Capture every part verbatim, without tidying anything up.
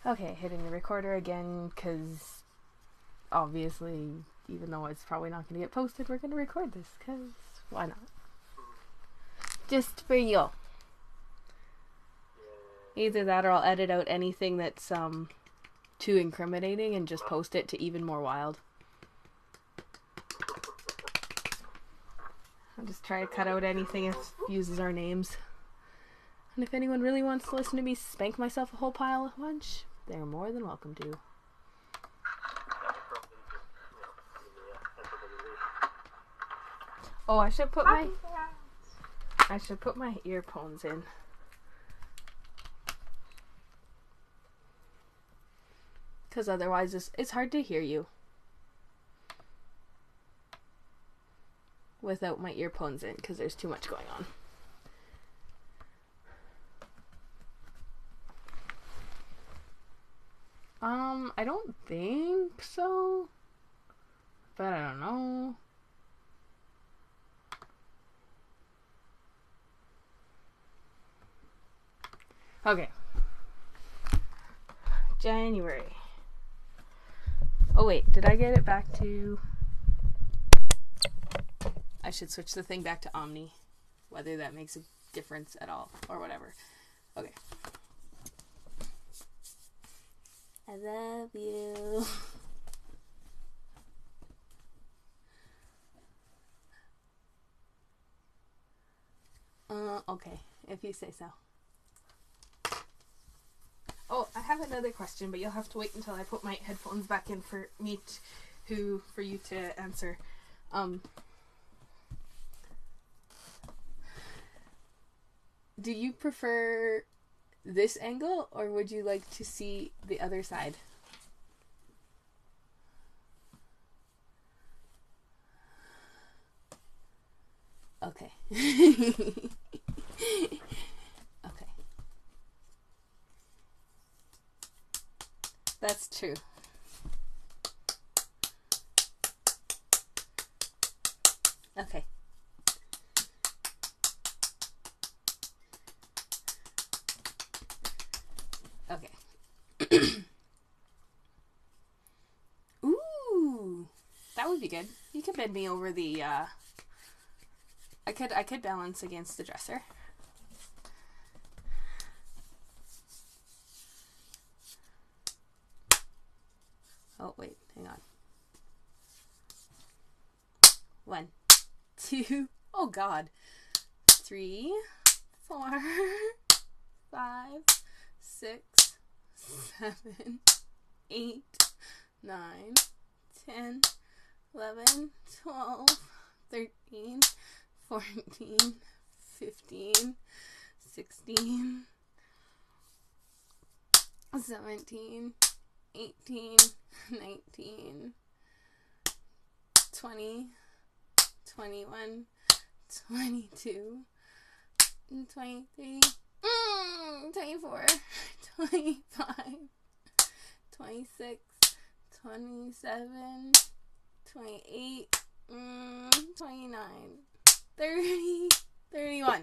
Okay, hitting the recorder again, because obviously, even though it's probably not going to get posted, we're going to record this, because why not? Just for you. Either that or I'll edit out anything that's um too incriminating and just post it to Even More Wild. I'll just try to cut out anything that uses our names. And if anyone really wants to listen to me spank myself a whole pile of lunch, they're more than welcome to. Oh, I should put my I should put my earphones in. Because otherwise it's, it's hard to hear you without my earphones in, because there's too much going on. Um, I don't think so, but I don't know. Okay. January. Oh wait, did I get it back to... I should switch the thing back to Omni, whether that makes a difference at all, or whatever. Okay. I love you. Uh, okay, if you say so. Oh, I have another question, but you'll have to wait until I put my headphones back in for me to, who, for you to answer. Um, do you prefer this angle, or would you like to see the other side? Okay. Okay. That's true. Okay. Okay. Ooh, that would be good. You could bend me over the, uh, I could, I could balance against the dresser. Oh, wait, hang on. One, two, oh God. Three, four, five, six, seven, eight, nine, ten, eleven, twelve, thirteen, fourteen, fifteen, sixteen, seventeen, eighteen, nineteen, twenty, twenty-one, twenty-two, twenty-three, mm, twenty-four, twenty-five, twenty-six, twenty-seven, twenty-eight, mm, twenty-nine, thirty, thirty-one.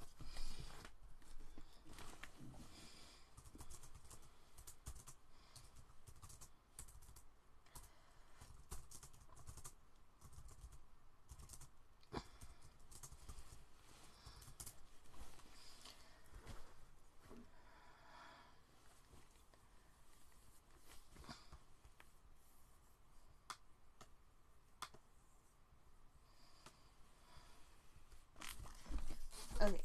Okay.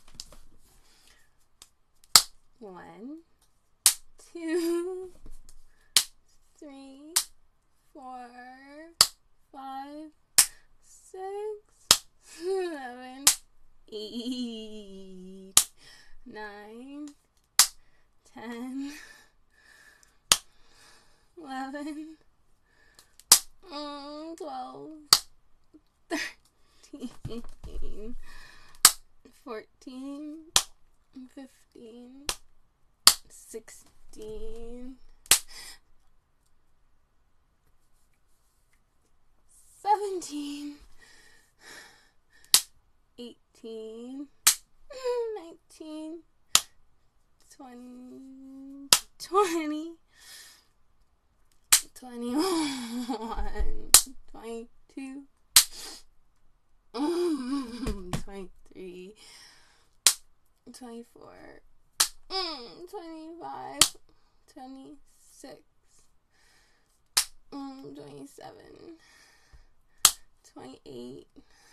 One, two, three, four, five, six, seven, eight, nine, ten, eleven, twelve, thirteen, fourteen, fifteen, sixteen, seventeen, eighteen, nineteen, twenty, twenty, twenty-one, twenty-two, twenty-three, twenty-four, twenty-five, twenty-six, twenty-seven, twenty-eight,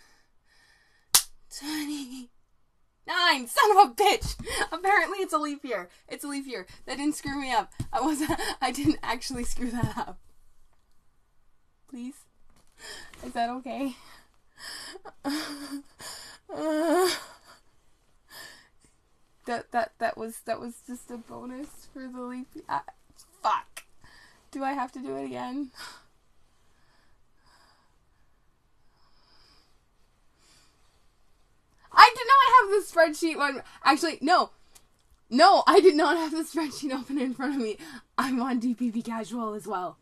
twenty-nine. Son of a bitch! Apparently it's a leap year. It's a leap year. That didn't screw me up. I wasn't, I didn't actually screw that up. Please? Is that okay? Uh, that, that, that was, that was just a bonus for the leap year. Uh, fuck. Do I have to do it again? I did not have the spreadsheet one. Actually, no. No, I did not have the spreadsheet open in front of me. I'm on D P P Casual as well.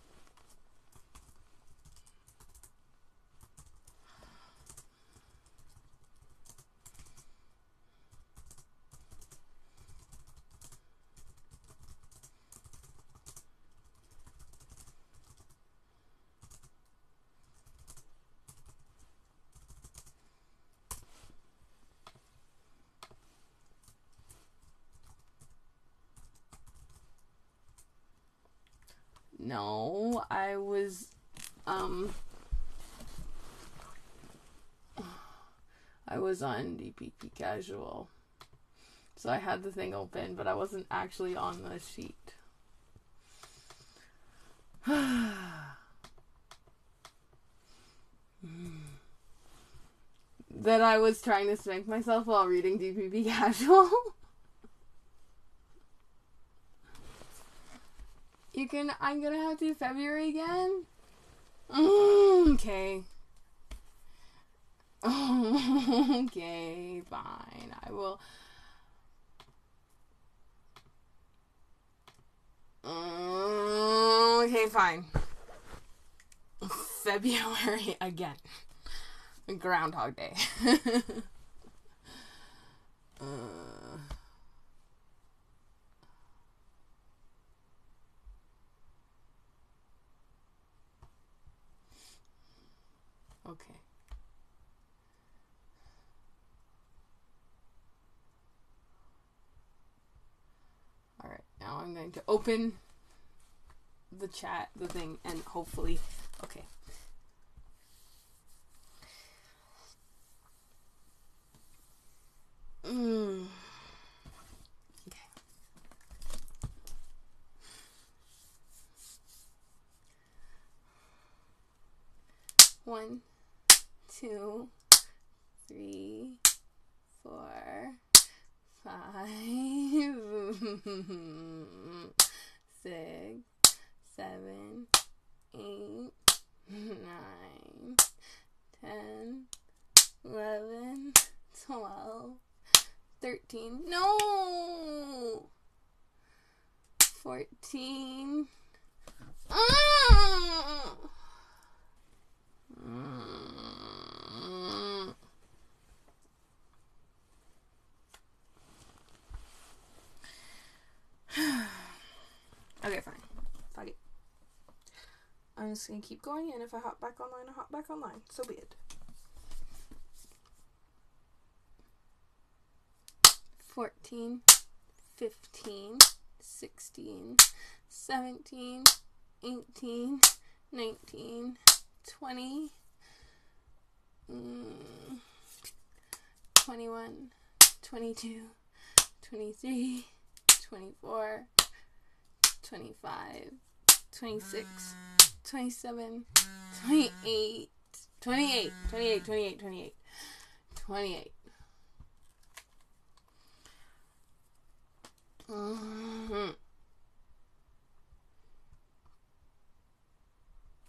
No, I was, um, I was on D P P Casual. So I had the thing open, but I wasn't actually on the sheet. That I was trying to spank myself while reading D P P Casual. You can, I'm gonna have to do February again? Mm, okay. Okay, fine. I will. Mm, okay, fine. February again. Groundhog Day. uh. Okay. Alright, now I'm going to open the chat, the thing, and hopefully, okay. Mm. Okay. One, two, three, four, five, six, seven, eight, nine, ten, eleven, twelve, thirteen, no, fourteen, mm. Mm. Okay, fine. Fuck it. I'm just gonna keep going, and if I hop back online, I hop back online. So be it. fourteen, fifteen, sixteen, seventeen, eighteen, nineteen, twenty, mm, twenty-one, twenty-two, twenty-three, twenty-four, twenty-five, twenty-six, twenty-seven, twenty-eight, twenty-eight, twenty-eight, twenty-eight, twenty-eight, twenty-eight. Mm-hmm.